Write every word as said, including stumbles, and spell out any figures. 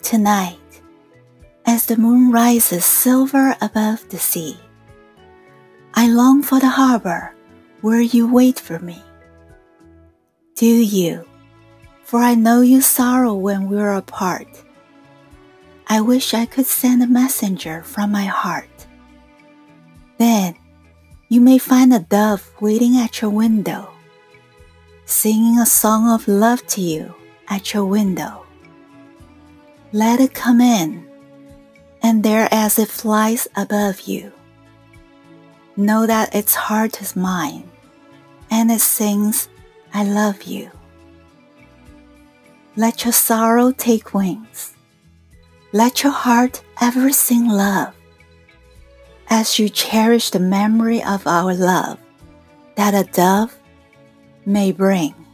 Tonight, as the moon rises silver above the sea, I long for the harbor where you wait for me. Do you? For I know you sorrow when we're apart. I wish I could send a messenger from my heart. Then you may find a dove waiting at your window, singing a song of love to you at your window. Let it come in, and there as it flies above you, know that its heart is mine, and it sings, I love you. Let your sorrow take wings. Let your heart ever sing love, as you cherish the memory of our love that a dove may bring.